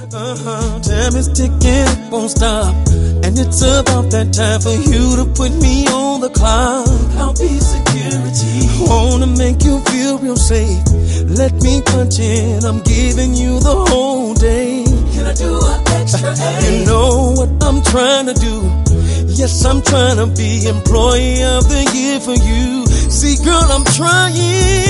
Time is ticking, it won't stop. And it's about that time for you to put me on the clock. I'll be security. Wanna make you feel real safe. Let me punch in, I'm giving you the whole day. Can I do an extra A? You know what I'm trying to do. Yes, I'm trying to be employee of the year for you. See, girl, I'm trying.